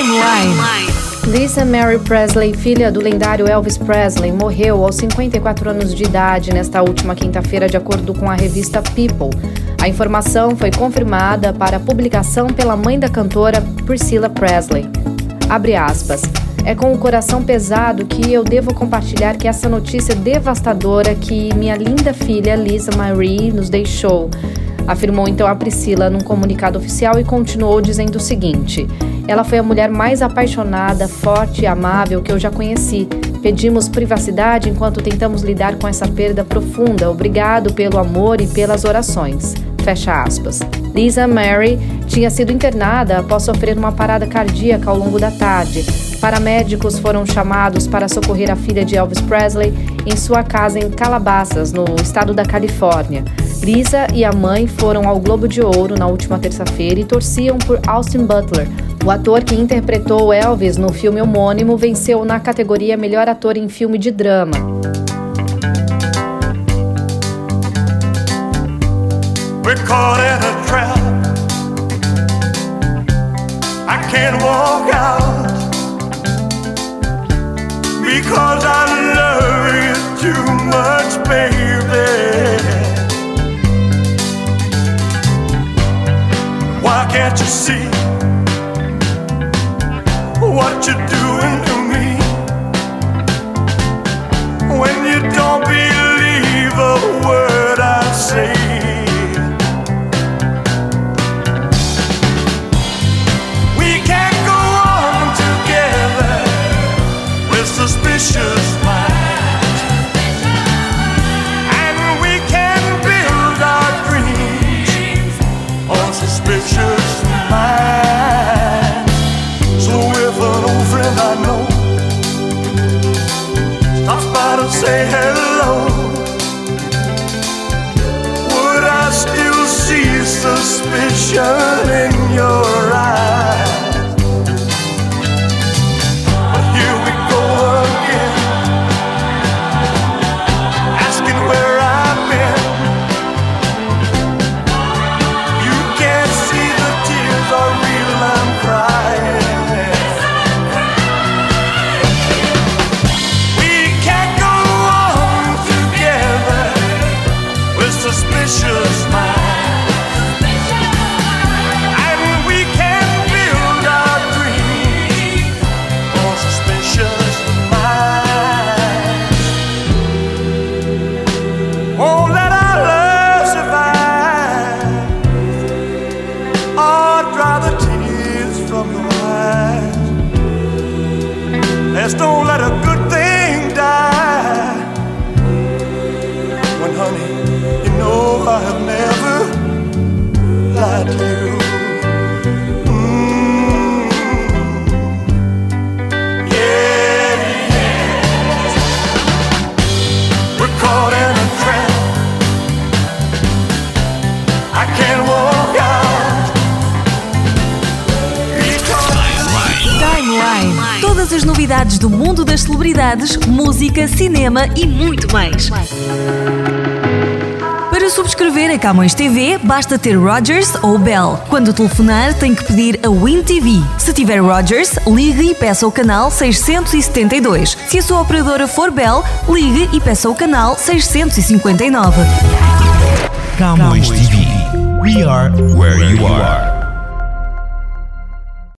Timeline. Lisa Mary Presley, filha do lendário Elvis Presley, morreu aos 54 anos de idade nesta última quinta-feira, de acordo com a revista People. A informação foi confirmada para publicação pela mãe da cantora, Priscilla Presley. Abre aspas. É com o coração pesado que eu devo compartilhar que essa notícia devastadora que minha linda filha Lisa Marie nos deixou, afirmou então a Priscilla num comunicado oficial e continuou dizendo o seguinte: ela foi a mulher mais apaixonada, forte e amável que eu já conheci. Pedimos privacidade enquanto tentamos lidar com essa perda profunda. Obrigado pelo amor e pelas orações. Fecha aspas. Lisa Mary tinha sido internada após sofrer uma parada cardíaca ao longo da tarde. Paramédicos foram chamados para socorrer a filha de Elvis Presley em sua casa em Calabasas, no estado da Califórnia. Lisa e a mãe foram ao Globo de Ouro na última terça-feira e torciam por Austin Butler. O ator que interpretou Elvis no filme homônimo venceu na categoria Melhor Ator em Filme de Drama. We're caught in a trap. I can't walk out because I love you too much, baby. Why can't you see what you're doing to me? When you don't believe a word I say. Suspicious minds, and we can build our dreams on suspicious minds. So if an old friend I know stops by to say hello, would I still see suspicion in your eyes? Suspicious mind, and we can build our dreams on suspicious minds. Won't let our love survive or dry the tears from your eyes. Let's don't let a good thing die. When honey, no, I have never lied to you. Yeah, yeah. We're caught in a trap. I can't walk out. Timeline. Todas as novidades do mundo das celebridades, música, cinema e muito mais. Para subscrever a Camões TV, basta ter Rogers ou Bell. Quando telefonar, tem que pedir a Win TV. Se tiver Rogers, ligue e peça o canal 672. Se a sua operadora for Bell, ligue e peça o canal 659. Camões TV. We are where you are.